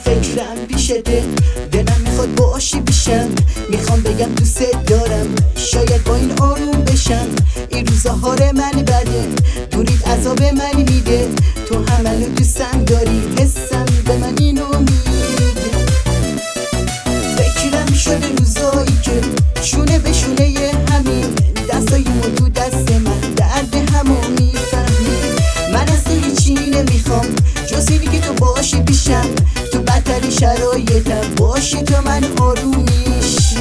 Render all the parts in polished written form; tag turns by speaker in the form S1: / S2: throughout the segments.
S1: فکرم پیشته، دلم میخواد باشی پیشم، میخوام بگم دوست دارم، شاید با این آروم بشم. این روزهار من بده، دورید عذاب من میده، تو هم منو دوستم داری، حسم به من اینو میگه. فکرم شده روزایی که شونه به شونه همین، دستاییمون تو دست من، درد همو میفهمی. من از تو هیچی نمیخوام جز اینی که تو باشی پیشم، تو بدترین شرایطم باشی تو من آروم میشی.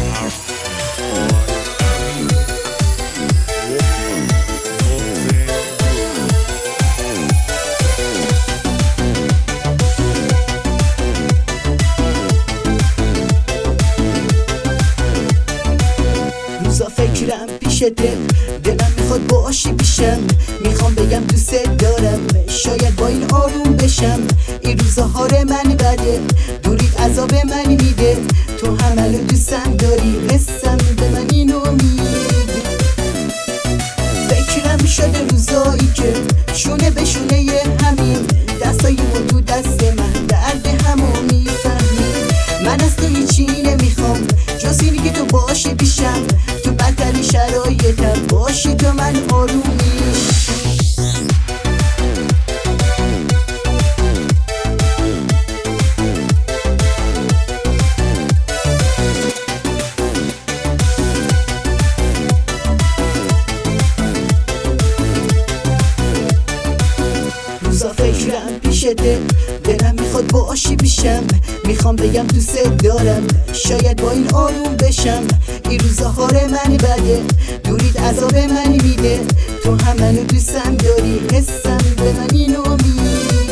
S1: روزا فکرم پیشته، دلم میخواد باشی پیشم، میخوام بگم دوست دارم، شاید با این آروم بشم. این روزهار من بده، دورید عذاب من میده، تو هم منو دوستم داری، حسم به من اینو میگه. فکرم شده روزایی که شونه به شونه همین، دستاییمون تو دست من، درد همو میفهمی. من از تو هیچی نمیخوام جز اینی که تو باشی پیشم، تو بدترین شرایطم باشی تو من آروم میشی. روزا فکرم پیشته، دلم میخواد باشی پیشم، میخوام بگم دوست دارم، شاید با این آروم بشم. این روزهار من بده، دورید عذاب من میده، تو هم منو دوستم داری، حسم به من اینو میگه.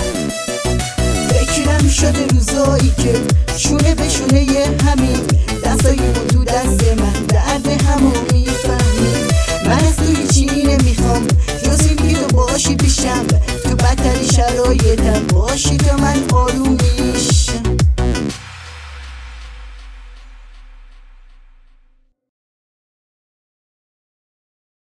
S1: فکرم شده روزایی که شونه به شونه همین، دستاییمون تو دست من، درد همو میفهمی. من از تو هیچی نمیخوام جز اینی که تو باشی پیشم، تو بدترین شرایطم باشی تو من آروم میشی.